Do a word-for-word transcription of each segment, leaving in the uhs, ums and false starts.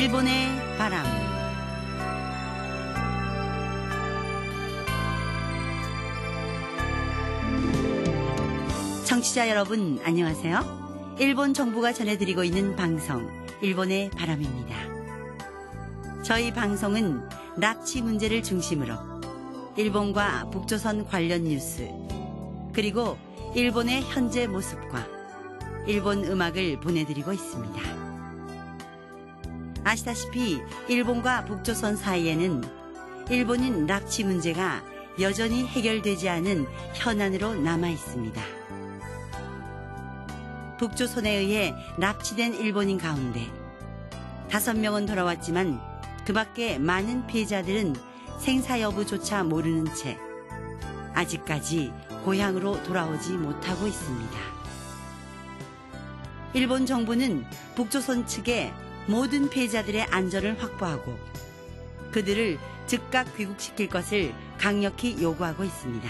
일본의 바람. 청취자 여러분 안녕하세요. 일본 정부가 전해드리고 있는 방송 일본의 바람입니다. 저희 방송은 납치 문제를 중심으로 일본과 북조선 관련 뉴스, 그리고 일본의 현재 모습과 일본 음악을 보내드리고 있습니다. 아시다시피 일본과 북조선 사이에는 일본인 납치 문제가 여전히 해결되지 않은 현안으로 남아 있습니다. 북조선에 의해 납치된 일본인 가운데 다섯 명은 돌아왔지만 그 밖에 많은 피해자들은 생사 여부조차 모르는 채 아직까지 고향으로 돌아오지 못하고 있습니다. 일본 정부는 북조선 측에 모든 피해자들의 안전을 확보하고 그들을 즉각 귀국시킬 것을 강력히 요구하고 있습니다.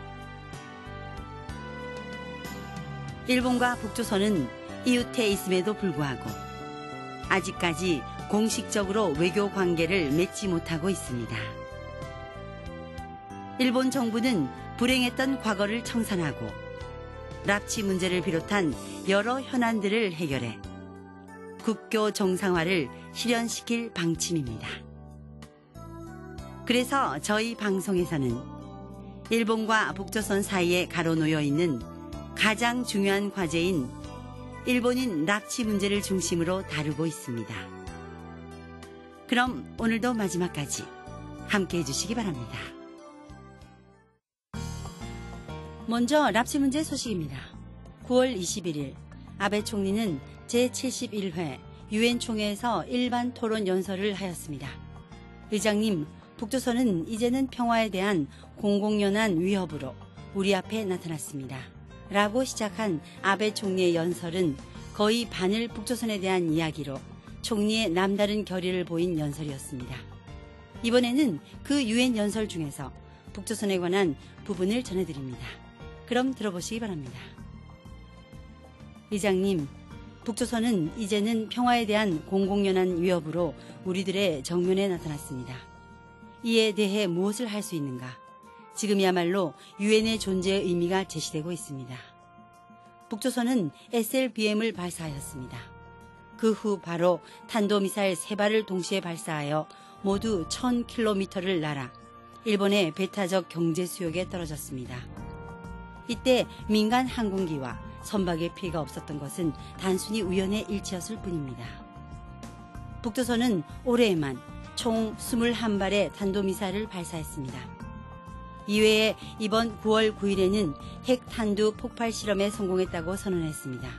일본과 북조선은 이웃해 있음에도 불구하고 아직까지 공식적으로 외교 관계를 맺지 못하고 있습니다. 일본 정부는 불행했던 과거를 청산하고 납치 문제를 비롯한 여러 현안들을 해결해 국교 정상화를 실현시킬 방침입니다. 그래서 저희 방송에서는 일본과 북조선 사이에 가로놓여 있는 가장 중요한 과제인 일본인 납치 문제를 중심으로 다루고 있습니다. 그럼 오늘도 마지막까지 함께해 주시기 바랍니다. 먼저 납치 문제 소식입니다. 구월 이십일일 아베 총리는 제칠십일 회 유엔 총회에서 일반 토론 연설을 하였습니다. 의장님, 북조선은 이제는 평화에 대한 공공연한 위협으로 우리 앞에 나타났습니다. 라고 시작한 아베 총리의 연설은 거의 반을 북조선에 대한 이야기로 총리의 남다른 결의를 보인 연설이었습니다. 이번에는 그 유엔 연설 중에서 북조선에 관한 부분을 전해드립니다. 그럼 들어보시기 바랍니다. 의장님, 북조선은 이제는 평화에 대한 공공연한 위협으로 우리들의 정면에 나타났습니다. 이에 대해 무엇을 할 수 있는가? 지금이야말로 유엔의 존재의 의미가 제시되고 있습니다. 북조선은 에스엘비엠을 발사하였습니다. 그 후 바로 탄도미사일 세 발을 동시에 발사하여 모두 천 킬로미터를 날아 일본의 배타적 경제 수역에 떨어졌습니다. 이때 민간 항공기와 선박에 피해가 없었던 것은 단순히 우연의 일치였을 뿐입니다. 북조선은 올해에만 총 이십일 발의 탄도미사일을 발사했습니다. 이외에 이번 구월 구일에는 핵탄두 폭발 실험에 성공했다고 선언했습니다.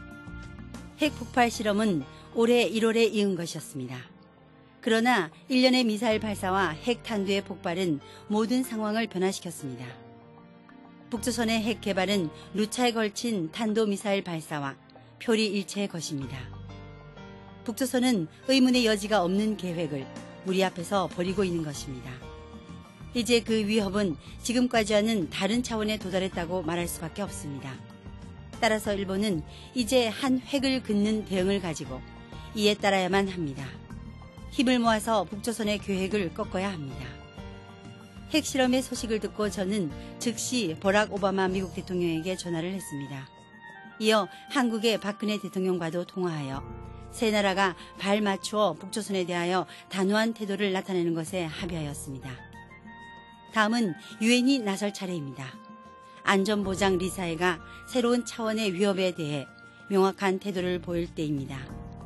핵폭발 실험은 올해 일월에 이은 것이었습니다. 그러나 일련의 미사일 발사와 핵탄두의 폭발은 모든 상황을 변화시켰습니다. 북조선의 핵 개발은 루차에 걸친 탄도미사일 발사와 표리일체의 것입니다. 북조선은 의문의 여지가 없는 계획을 우리 앞에서 벌이고 있는 것입니다. 이제 그 위협은 지금까지와는 다른 차원에 도달했다고 말할 수밖에 없습니다. 따라서 일본은 이제 한 획을 긋는 대응을 가지고 이에 따라야만 합니다. 힘을 모아서 북조선의 계획을 꺾어야 합니다. 핵실험의 소식을 듣고 저는 즉시 버락 오바마 미국 대통령에게 전화를 했습니다. 이어 한국의 박근혜 대통령과도 통화하여 세 나라가 발 맞추어 북조선에 대하여 단호한 태도를 나타내는 것에 합의하였습니다. 다음은 유엔이 나설 차례입니다. 안전보장 리사회가 새로운 차원의 위협에 대해 명확한 태도를 보일 때입니다.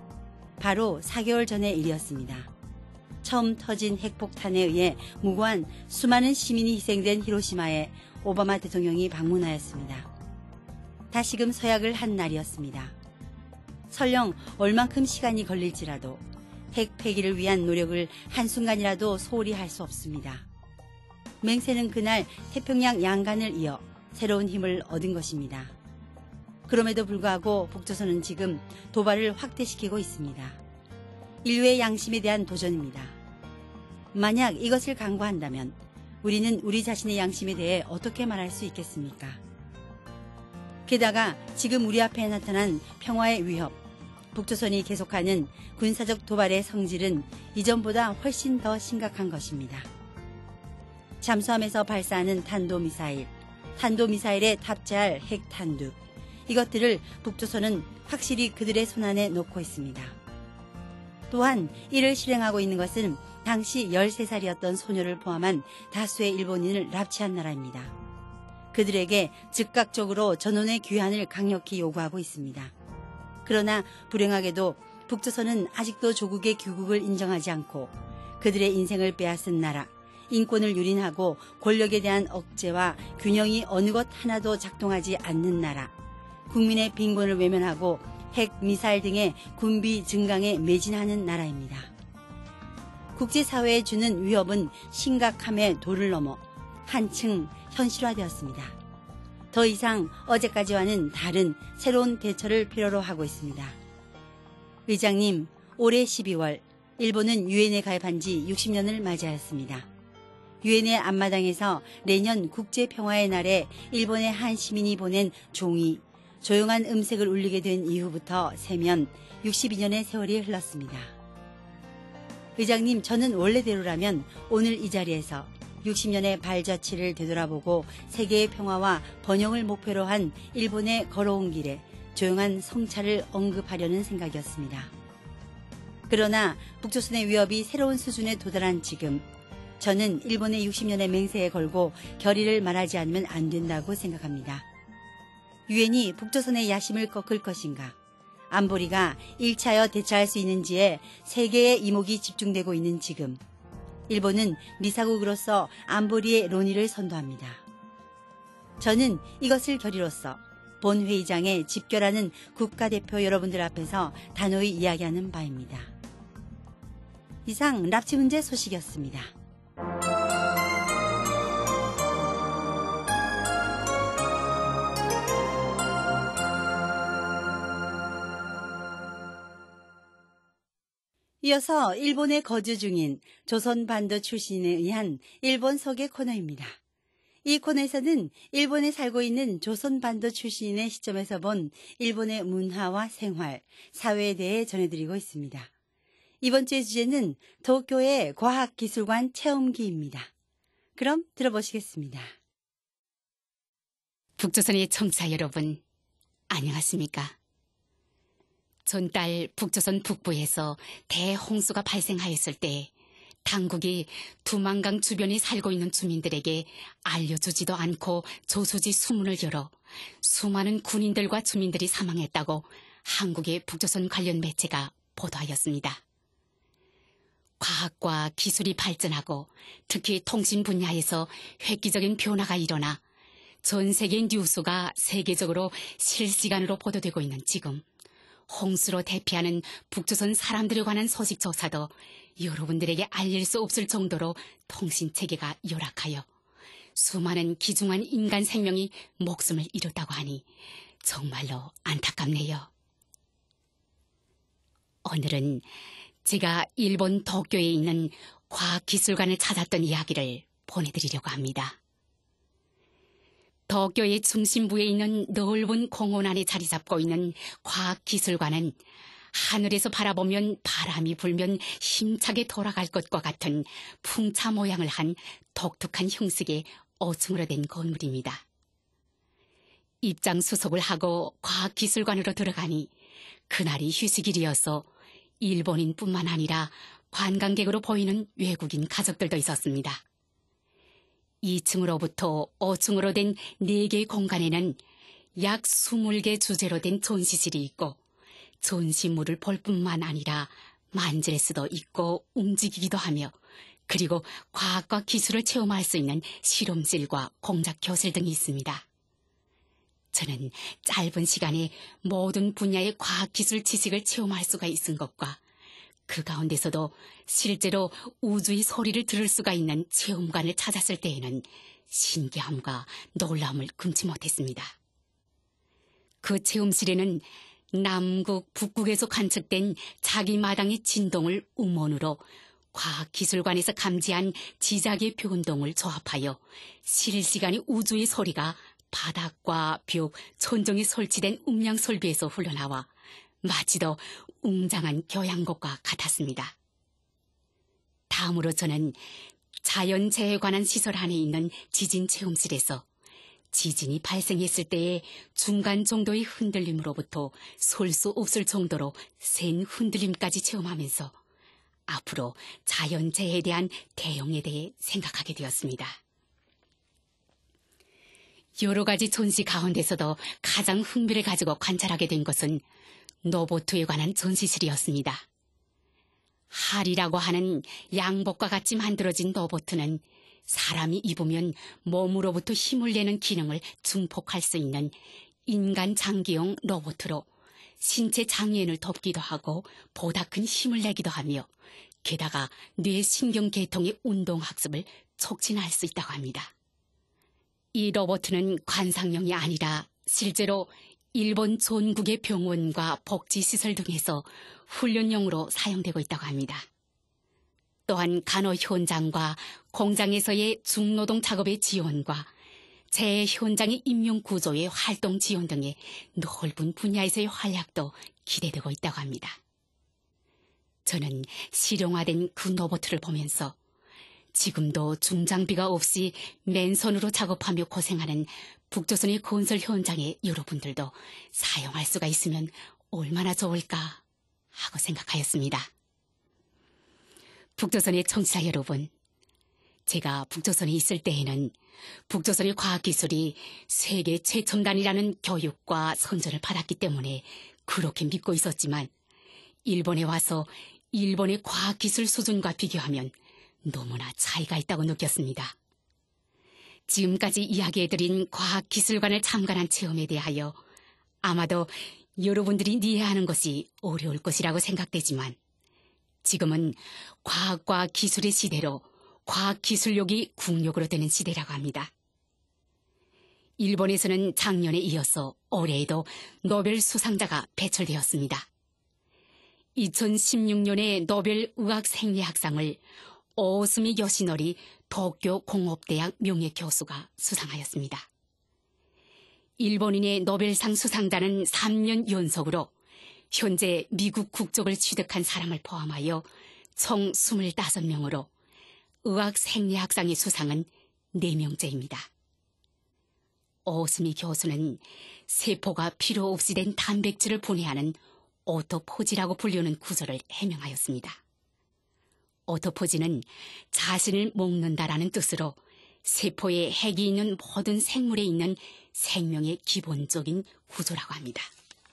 바로 사 개월 전의 일이었습니다. 처음 터진 핵폭탄에 의해 무고한 수많은 시민이 희생된 히로시마에 오바마 대통령이 방문하였습니다. 다시금 서약을 한 날이었습니다. 설령 얼만큼 시간이 걸릴지라도 핵 폐기를 위한 노력을 한순간이라도 소홀히 할 수 없습니다. 맹세는 그날 태평양 양간을 이어 새로운 힘을 얻은 것입니다. 그럼에도 불구하고 북조선은 지금 도발을 확대시키고 있습니다. 인류의 양심에 대한 도전입니다. 만약 이것을 강구한다면 우리는 우리 자신의 양심에 대해 어떻게 말할 수 있겠습니까? 게다가 지금 우리 앞에 나타난 평화의 위협, 북조선이 계속하는 군사적 도발의 성질은 이전보다 훨씬 더 심각한 것입니다. 잠수함에서 발사하는 탄도미사일, 탄도미사일에 탑재할 핵탄두, 이것들을 북조선은 확실히 그들의 손안에 놓고 있습니다. 또한 이를 실행하고 있는 것은 당시 열세 살이었던 소녀를 포함한 다수의 일본인을 납치한 나라입니다. 그들에게 즉각적으로 전원의 귀환을 강력히 요구하고 있습니다. 그러나 불행하게도 북조선은 아직도 조국의 귀국을 인정하지 않고 그들의 인생을 빼앗은 나라, 인권을 유린하고 권력에 대한 억제와 균형이 어느 것 하나도 작동하지 않는 나라, 국민의 빈곤을 외면하고 핵, 미사일 등의 군비 증강에 매진하는 나라입니다. 국제사회에 주는 위협은 심각함의 도를 넘어 한층 현실화되었습니다. 더 이상 어제까지와는 다른 새로운 대처를 필요로 하고 있습니다. 의장님, 올해 십이월 일본은 유엔에 가입한 지 육십 년을 맞이하였습니다. 유엔의 앞마당에서 내년 국제평화의 날에 일본의 한 시민이 보낸 종이 조용한 음색을 울리게 된 이후부터 세면 육십이 년의 세월이 흘렀습니다. 의장님, 저는 원래대로라면 오늘 이 자리에서 육십 년의 발자취를 되돌아보고 세계의 평화와 번영을 목표로 한 일본의 걸어온 길에 조용한 성찰을 언급하려는 생각이었습니다. 그러나 북조선의 위협이 새로운 수준에 도달한 지금, 저는 일본의 육십 년의 맹세에 걸고 결의를 말하지 않으면 안 된다고 생각합니다. 유엔이 북조선의 야심을 꺾을 것인가? 안보리가 일차여 대처할 수 있는지에 세계의 이목이 집중되고 있는 지금, 일본은 미사국으로서 안보리의 논의를 선도합니다. 저는 이것을 결의로써 본 회의장에 집결하는 국가대표 여러분들 앞에서 단호히 이야기하는 바입니다. 이상 납치 문제 소식이었습니다. 이어서 일본에 거주 중인 조선반도 출신에 의한 일본서계 코너입니다. 이 코너에서는 일본에 살고 있는 조선반도 출신의 시점에서 본 일본의 문화와 생활, 사회에 대해 전해드리고 있습니다. 이번 주의 주제는 도쿄의 과학기술관 체험기입니다. 그럼 들어보시겠습니다. 북조선의 청취자 여러분, 안녕하십니까? 전달 북조선 북부에서 대홍수가 발생하였을 때 당국이 두만강 주변에 살고 있는 주민들에게 알려주지도 않고 조소지 수문을 열어 수많은 군인들과 주민들이 사망했다고 한국의 북조선 관련 매체가 보도하였습니다. 과학과 기술이 발전하고 특히 통신 분야에서 획기적인 변화가 일어나 전 세계 뉴스가 세계적으로 실시간으로 보도되고 있는 지금, 홍수로 대피하는 북조선 사람들에 관한 소식 조사도 여러분들에게 알릴 수 없을 정도로 통신체계가 열악하여 수많은 귀중한 인간 생명이 목숨을 잃었다고 하니 정말로 안타깝네요. 오늘은 제가 일본 도쿄에 있는 과학기술관을 찾았던 이야기를 보내드리려고 합니다. 도쿄의 중심부에 있는 넓은 공원 안에 자리 잡고 있는 과학기술관은 하늘에서 바라보면 바람이 불면 힘차게 돌아갈 것과 같은 풍차 모양을 한 독특한 형식의 오 층으로 된 건물입니다. 입장 수속을 하고 과학기술관으로 들어가니 그날이 휴식일이어서 일본인뿐만 아니라 관광객으로 보이는 외국인 가족들도 있었습니다. 이 층으로부터 오 층으로 된 네 개의 공간에는 약 스무 개 주제로 된 전시실이 있고 전시물을 볼 뿐만 아니라 만질 수도 있고 움직이기도 하며 그리고 과학과 기술을 체험할 수 있는 실험실과 공작 교실 등이 있습니다. 저는 짧은 시간에 모든 분야의 과학기술 지식을 체험할 수가 있은 것과 그 가운데서도 실제로 우주의 소리를 들을 수가 있는 체험관을 찾았을 때에는 신기함과 놀라움을 금치 못했습니다. 그 체험실에는 남극, 북극에서 관측된 자기 마당의 진동을 음원으로 과학기술관에서 감지한 지작의 변동을 조합하여 실시간의 우주의 소리가 바닥과 벽, 천정에 설치된 음량 설비에서 흘러나와 마치 더 웅장한 교양곡과 같았습니다. 다음으로 저는 자연재해에 관한 시설 안에 있는 지진 체험실에서 지진이 발생했을 때의 중간 정도의 흔들림으로부터 설 수 없을 정도로 센 흔들림까지 체험하면서 앞으로 자연재해에 대한 대응에 대해 생각하게 되었습니다. 여러 가지 전시 가운데서도 가장 흥미를 가지고 관찰하게 된 것은 로봇에 관한 전시실이었습니다. 할이라고 하는 양복과 같이 만들어진 로봇은 사람이 입으면 몸으로부터 힘을 내는 기능을 증폭할 수 있는 인간 장기용 로봇으로 신체 장애인을 돕기도 하고 보다 큰 힘을 내기도 하며 게다가 뇌 신경계통의 운동학습을 촉진할 수 있다고 합니다. 이 로봇은 관상용이 아니라 실제로 일본 전국의 병원과 복지시설 등에서 훈련용으로 사용되고 있다고 합니다. 또한 간호 현장과 공장에서의 중노동 작업의 지원과 재해 현장의 임용 구조의 활동 지원 등의 넓은 분야에서의 활약도 기대되고 있다고 합니다. 저는 실용화된 그 로봇을 보면서 지금도 중장비가 없이 맨손으로 작업하며 고생하는 북조선의 건설 현장의 여러분들도 사용할 수가 있으면 얼마나 좋을까 하고 생각하였습니다. 북조선의 청취자 여러분, 제가 북조선에 있을 때에는 북조선의 과학기술이 세계 최첨단이라는 교육과 선전을 받았기 때문에 그렇게 믿고 있었지만 일본에 와서 일본의 과학기술 수준과 비교하면 너무나 차이가 있다고 느꼈습니다. 지금까지 이야기해드린 과학기술관을 참관한 체험에 대하여 아마도 여러분들이 이해하는 것이 어려울 것이라고 생각되지만 지금은 과학과 기술의 시대로 과학기술력이 국력으로 되는 시대라고 합니다. 일본에서는 작년에 이어서 올해에도 노벨 수상자가 배출되었습니다. 이천십육 년에 노벨 의학생리학상을 오스미 요시노리 도쿄 공업대학 명예교수가 수상하였습니다. 일본인의 노벨상 수상자는 삼 년 연속으로 현재 미국 국적을 취득한 사람을 포함하여 총 이십오 명으로 의학생리학상의 수상은 네 명째입니다. 오스미 교수는 세포가 필요 없이 된 단백질을 분해하는 오토포지라고 불리는 구조를 해명하였습니다. 오토포지는 자신을 먹는다라는 뜻으로 세포에 핵이 있는 모든 생물에 있는 생명의 기본적인 구조라고 합니다.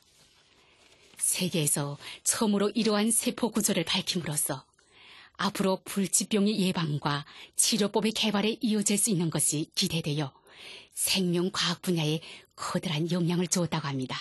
세계에서 처음으로 이러한 세포 구조를 밝힘으로써 앞으로 불치병의 예방과 치료법의 개발에 이어질 수 있는 것이 기대되어 생명과학 분야에 커다란 영향을 주었다고 합니다.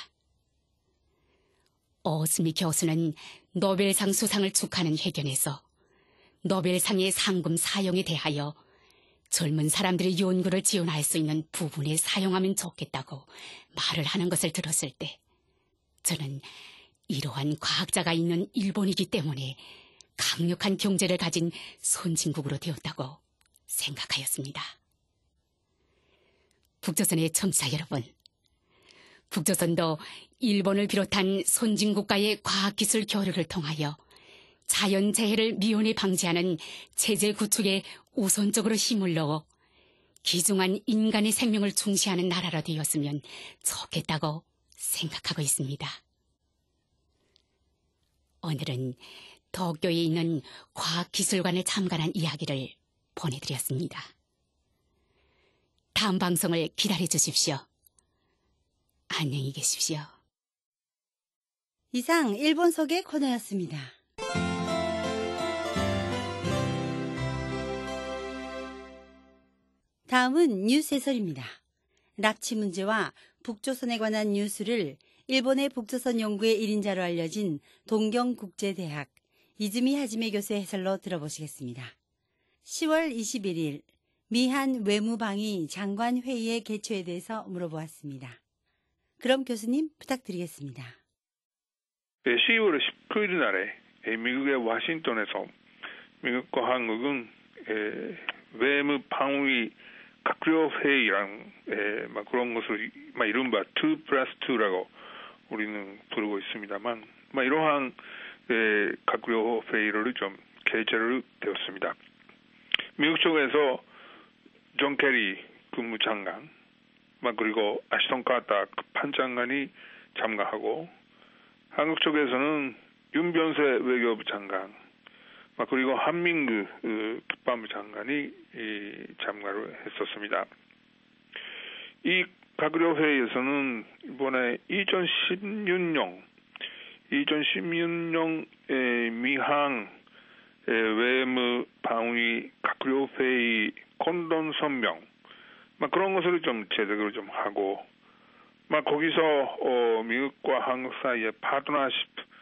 오스미 교수는 노벨상 수상을 축하하는 회견에서 노벨상의 상금 사용에 대하여 젊은 사람들의 연구를 지원할 수 있는 부분에 사용하면 좋겠다고 말을 하는 것을 들었을 때 저는 이러한 과학자가 있는 일본이기 때문에 강력한 경제를 가진 선진국으로 되었다고 생각하였습니다. 북조선의 청취자 여러분, 북조선도 일본을 비롯한 선진국가의 과학기술 교류를 통하여 자연재해를 미연에 방지하는 체제 구축에 우선적으로 힘을 넣어 귀중한 인간의 생명을 중시하는 나라로 되었으면 좋겠다고 생각하고 있습니다. 오늘은 도쿄에 있는 과학기술관을 참관한 이야기를 보내드렸습니다. 다음 방송을 기다려 주십시오. 안녕히 계십시오. 이상 일본석의 코너였습니다. 다음은 뉴스 해설입니다. 납치 문제와 북조선에 관한 뉴스를 일본의 북조선 연구의 일인자로 알려진 동경국제대학 이즈미 하지메 교수의 해설로 들어보시겠습니다. 시월 이십일일 미한 외무방위 장관회의의 개최에 대해서 물어보았습니다. 그럼 교수님 부탁드리겠습니다. 시월 십구일 날에 미국의 워싱턴에서 미국과 한국은 외무방위閣僚회의랑 그런 것을 이른바 투 플러스 투라고 우리는 부르고 있습니다만 뭐 이러한 에,閣僚 회의를 좀 개최를 되었습니다. 미국 쪽에서 존 케리 국무장관, 그리고 아시톤 카터 판장관이 참가하고, 한국 쪽에서는 윤변세 외교부 장관, 그리고 한민구 국방부 장관이 참가를 했었습니다. 이閣僚 회의에서는 이번에 이천십육 년, 이천십육 년에 미항 외무 방위閣僚 회의 콘돈 선명, 막 그런 것을 좀 제대로 좀 하고, 막 거기서 어, 미국과 한국 사이의 파트너십,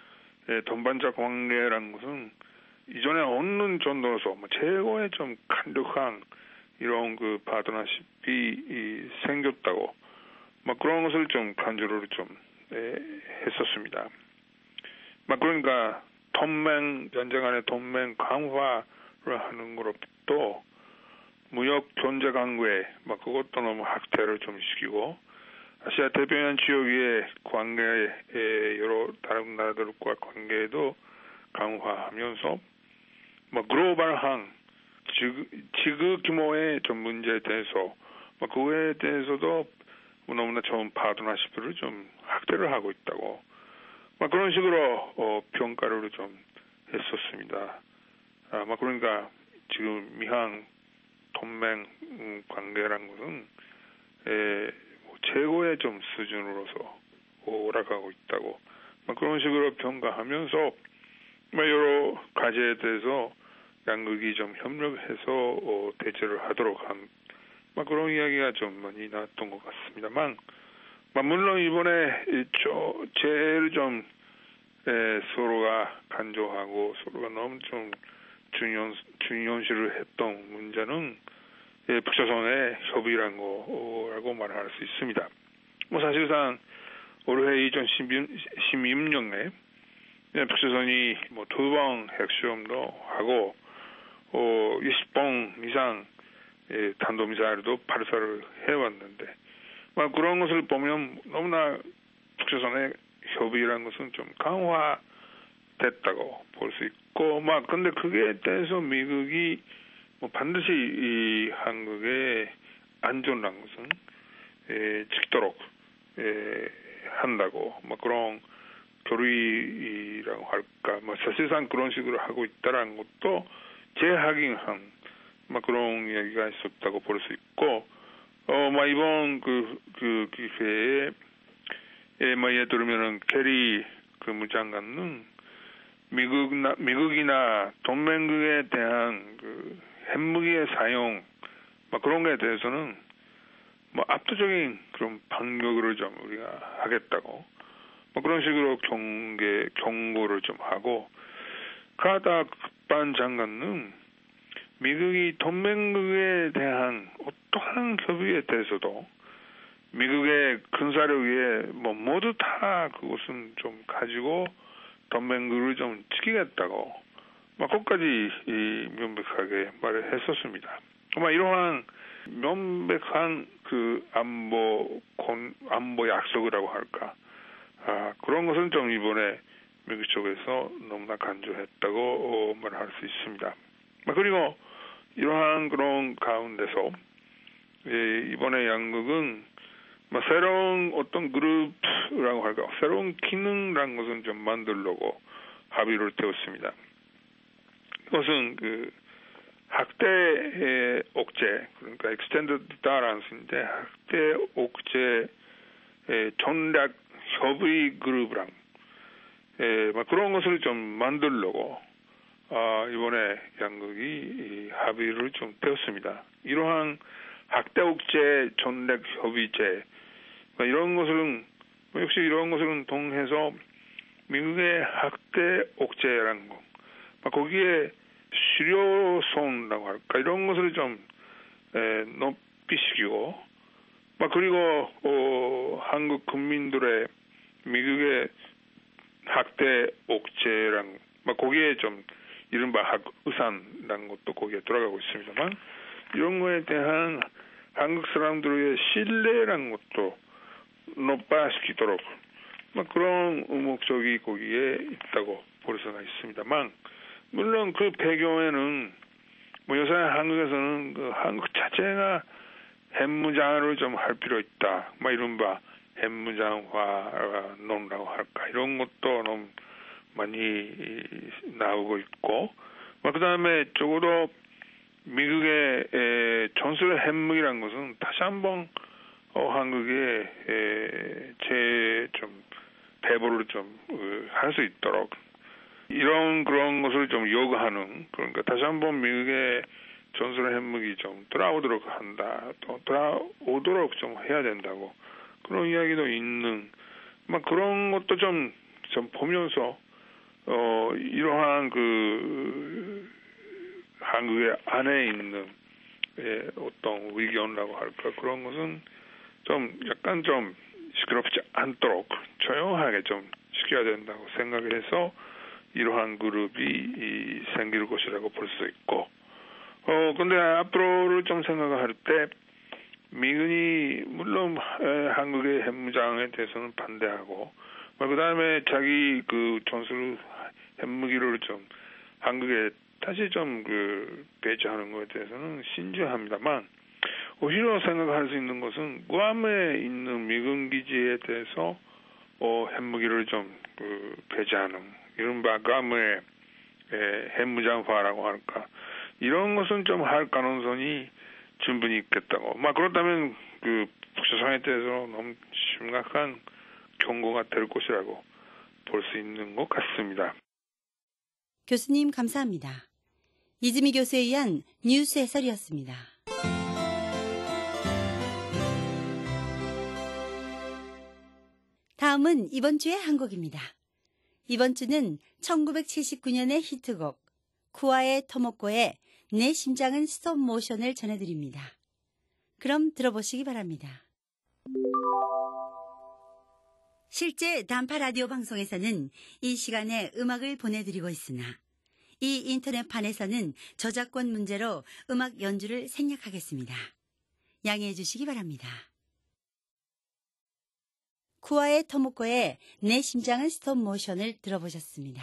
동반자 관계라는 것은 이전에 없는 정도로서 뭐 최고의 좀 강력한 이런 그 파트너십이 생겼다고, 막 그런 것을 좀 강조를 좀 에, 했었습니다. 막 그러니까 동맹, 연장 간의 동맹 강화를 하는 것부터 무역 경제 관계, 막 그것도 너무 확대를 좀 시키고, 아시아 태평양 지역의 관계에 여러 다른 나라들과 관계도 강화하면서, 뭐 글로벌한 지구, 지구 규모의 좀 문제에 대해서, 뭐 그거에 대해서도 너무나 좋은 파트너십을 좀 확대를 하고 있다고, 막 그런 식으로 어, 평가를 좀 했었습니다. 아, 막 그러니까 지금 미항 동맹 관계라는 것은 에, 뭐 최고의 좀 수준으로서 오락하고 있다고, 막 그런 식으로 평가하면서 뭐 여러 과제에 대해서 양국이 좀 협력해서 어, 대처를 하도록 한, 막 그런 이야기가 좀 많이 나왔던 것 같습니다만, 물론 이번에 저 제일 좀 에, 서로가 간조하고 서로가 너무 좀 중요한 중요시를 했던 문제는 예, 북조선의 협의라는 거라고 말할 수 있습니다. 뭐 사실상 올해 이천십육 년에 예, 북조선이 뭐 두 번 핵시험도 하고 어, 이십 번 이상 예, 탄도미사일도 발사를 해왔는데, 막 그런 것을 보면 너무나 북조선의 협의라는 것은 좀 강화됐다고 볼 수 있고, 막 근데 그게 대해서 미국이 뭐 반드시 이 한국의 안전이라는 것은 에, 지키도록 에, 한다고, 뭐 그런 교류라고 할까, 뭐 사실상 그런 식으로 하고 있다라는 것도 재확인한 막 그런 이야기가 있었다고 볼 수 있고, 어, 뭐 이번 그, 그 기회에 예, 뭐 예를 들면은 케리 그 무장관은 미국나 미국이나 동맹국에 대한 그 핵무기의 사용, 막 그런 거에 대해서는 뭐 압도적인 그런 반격을 좀 우리가 하겠다고, 뭐 그런 식으로 경계 경고를 좀 하고, 카다 국방장관은 미국이 동맹국에 대한 어떠한 협의에 대해서도 미국의 군사력에 뭐 모두 다 그것은 좀 가지고 동맹국을 좀 지키겠다고, 막 끝까지 이 명백하게 말을 했었습니다. 아마 이러한 명백한 그 안보 권, 안보 약속이라고 할까, 아, 그런 것은 좀 이번에 미국 쪽에서 너무나 간조했다고 어, 말할 수 있습니다. 그리고 이러한 그런 가운데서 예, 이번에 양국은 뭐 새로운 어떤 그룹이라고 할까, 새로운 기능이라는 것은 좀 만들려고 합의를 되었습니다. 이것은 그 학대 억제, 그러니까 extended tolerance인데, 학대 억제 전략 협의 그룹이랑 예, 막 그런 것을 좀 만들려고 아, 이번에 양국이 합의를 좀 되었습니다. 이러한 학대 억제 전략 협의체, 이런 것은 역시 이런 것을 통해서 미국의 학대 억제라는 거, 거기에 실효성이라고 할까, 이런 것을 좀 에, 높이시키고, 그리고 어, 한국 국민들의 미국의 학대 억제랑 거기에 좀 이른바 학의산이라는 것도 거기에 들어가고 있습니다만, 이런 거에 대한 한국 사람들의 신뢰라는 것도 높아시키도록 막 그런 목적이 거기에 있다고 볼 수가 있습니다만, 물론 그 배경에는 뭐 요새 한국에서는 그 한국 자체가 핵무장을 좀 할 필요 있다, 뭐 이른바 핵무장화 논라고 할까, 이런 것도 너무 많이 나오고 있고, 뭐 그다음에 적어도 미국의 에, 전술 핵무기라는 것은 다시 한번 어, 한국에 제좀 배부를 좀 할 수 있도록 이런 그런 것을 좀 요구하는, 그러니까 다시 한번 미국의 전술 핵무기 좀 돌아오도록 한다, 또 돌아오도록 좀 해야 된다고 그런 이야기도 있는, 막 그런 것도 좀, 좀 보면서 어 이러한 그 한국의 안에 있는 예, 어떤 의견이라고 할까, 그런 것은 좀 약간 좀 시끄럽지 않도록 조용하게 좀 시켜야 된다고 생각해서 이러한 그룹이 이, 생길 것이라고 볼 수 있고, 어 근데 앞으로를 좀 생각할 때 미군이 물론 에, 한국의 핵무장에 대해서는 반대하고, 뭐 그다음에 자기 그 전술 핵무기를 좀 한국에 다시 좀 그 배치하는 것에 대해서는 신중합니다만, 오히려 생각할 수 있는 것은 구암에 있는 미군 기지에 대해서 어, 핵무기를 좀 그 배치하는, 이른바 구암의 핵무장화라고 할까, 이런 것은 좀 할 가능성이 충분히 있겠다고. 막 그렇다면 그 북조선에 대해서 너무 심각한 경고가 될 것이라고 볼 수 있는 것 같습니다. 교수님 감사합니다. 이즈미 교수에 의한 뉴스 해설이었습니다. 다음은 이번 주의 한 곡입니다. 이번 주는 천구백칠십구 년의 히트곡 쿠아의 토모코의 내 심장은 스톱 모션을 전해드립니다. 그럼 들어보시기 바랍니다. 실제 단파 라디오 방송에서는 이 시간에 음악을 보내드리고 있으나 이 인터넷판에서는 저작권 문제로 음악 연주를 생략하겠습니다. 양해해 주시기 바랍니다. 쿠아의 토모코의 내 심장은 스톱 모션을 들어보셨습니다.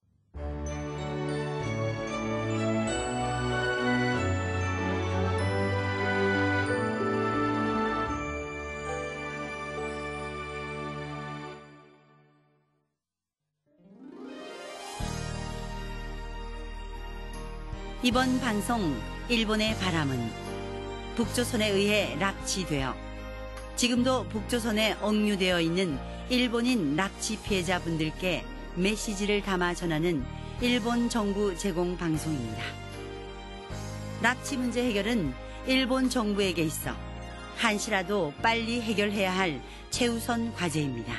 이번 방송 일본의 바람은 북조선에 의해 납치되어 지금도 북조선에 억류되어 있는 일본인 납치 피해자분들께 메시지를 담아 전하는 일본 정부 제공 방송입니다. 납치 문제 해결은 일본 정부에게 있어 한시라도 빨리 해결해야 할 최우선 과제입니다.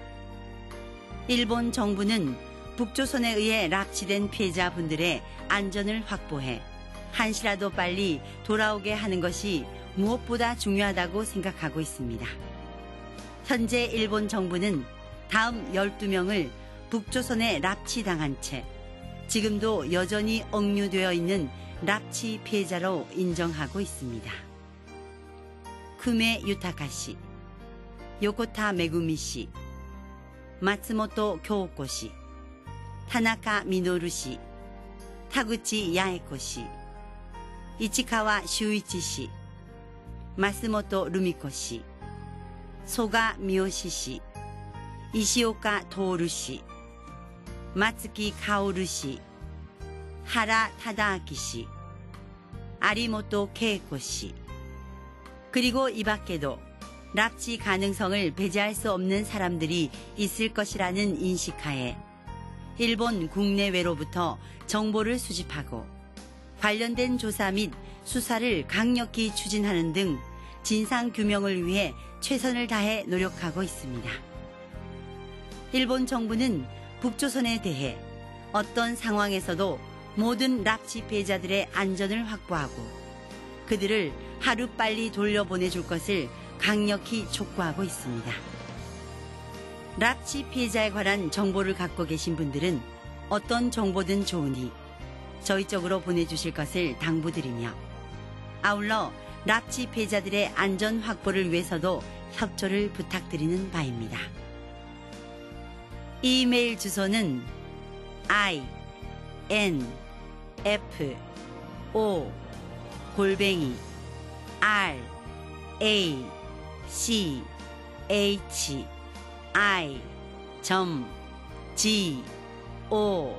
일본 정부는 북조선에 의해 납치된 피해자분들의 안전을 확보해 한시라도 빨리 돌아오게 하는 것이 무엇보다 중요하다고 생각하고 있습니다. 현재 일본 정부는 다음 열두 명을 북조선에 납치당한 채 지금도 여전히 억류되어 있는 납치 피해자로 인정하고 있습니다. 쿠메 유타카 씨, 요코타 메구미 씨, 마츠모토 교오코 씨, 타나카 미노루 씨, 타구치 야에코 씨, 이치카와 슈이치 씨, 마스모토 루미코 씨, 소가 미요시 씨, 이시오카 토오루 씨, 마츠키 카오루 씨, 하라 타다아키 씨, 아리모토 케이코 씨, 그리고 이 밖에도 납치 가능성을 배제할 수 없는 사람들이 있을 것이라는 인식하에 일본 국내외로부터 정보를 수집하고 관련된 조사 및 수사를 강력히 추진하는 등 진상규명을 위해 최선을 다해 노력하고 있습니다. 일본 정부는 북조선에 대해 어떤 상황에서도 모든 납치 피해자들의 안전을 확보하고 그들을 하루빨리 돌려보내줄 것을 강력히 촉구하고 있습니다. 납치 피해자에 관한 정보를 갖고 계신 분들은 어떤 정보든 좋으니 저희 쪽으로 보내주실 것을 당부드리며 아울러 납치 피해자들의 안전 확보를 위해서도 협조를 부탁드리는 바입니다. 이메일 주소는 i n f o 골뱅이 r a c h i g o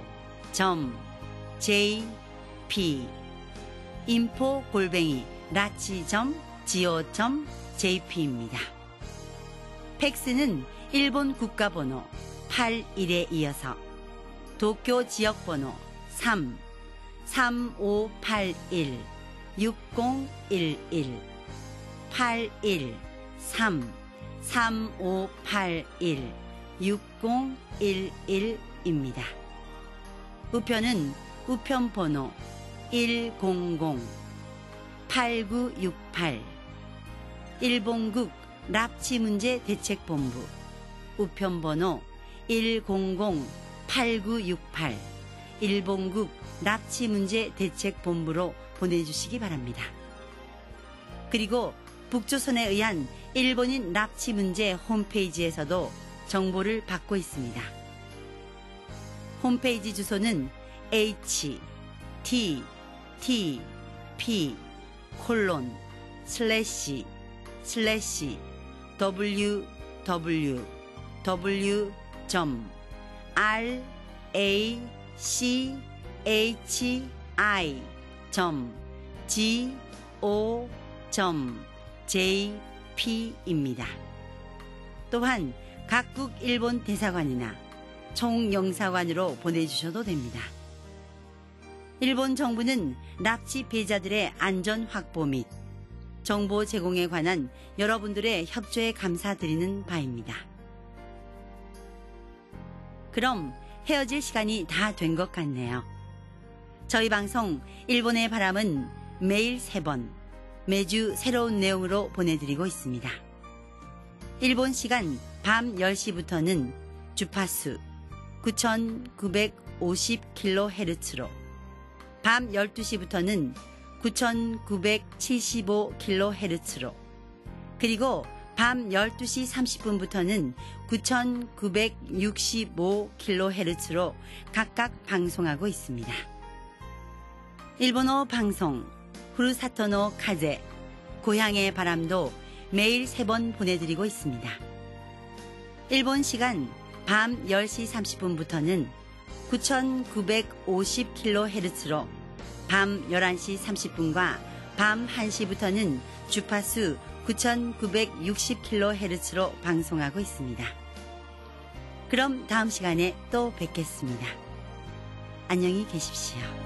j p 인포 골뱅이 라치 지오 제이 피입니다. 팩스는 일본 국가번호 팔십일에 이어서 도쿄 지역번호 삼 삼오팔일 육공일일 팔일 삼 삼오팔일 육공일일입니다. 우편은 우편번호 일공공 팔구육팔 일본국 납치문제대책본부 우편번호 일공공 팔구육팔 일본국 납치문제대책본부로 보내주시기 바랍니다. 그리고 북조선에 의한 일본인 납치 문제 홈페이지에서도 정보를 받고 있습니다. 홈페이지 주소는 에이치 티 티 피 콜론 슬래시 슬래시 더블유 더블유 더블유 점 알 에이 씨 에이치 아이 점 지 오 점 제이 피입니다. 또한 각국 일본 대사관이나 총영사관으로 보내주셔도 됩니다. 일본 정부는 납치 피해자들의 안전 확보 및 정보 제공에 관한 여러분들의 협조에 감사드리는 바입니다. 그럼 헤어질 시간이 다 된 것 같네요. 저희 방송 일본의 바람은 매일 세 번, 매주 새로운 내용으로 보내드리고 있습니다. 일본 시간 밤 열 시부터는 주파수 구천구백오십 킬로헤르츠로, 밤 열두 시부터는 구천구백칠십오 킬로헤르츠로, 그리고 밤 열두 시 삼십 분부터는 구천구백육십오 킬로헤르츠로 각각 방송하고 있습니다. 일본어 방송 후르사토노 카제, 고향의 바람도 매일 세 번 보내드리고 있습니다. 일본 시간 밤 열 시 삼십 분부터는 구천구백오십 킬로헤르츠로 밤 열한 시 삼십 분과 밤 한 시부터는 주파수 구천구백육십 킬로헤르츠로 방송하고 있습니다. 그럼 다음 시간에 또 뵙겠습니다. 안녕히 계십시오.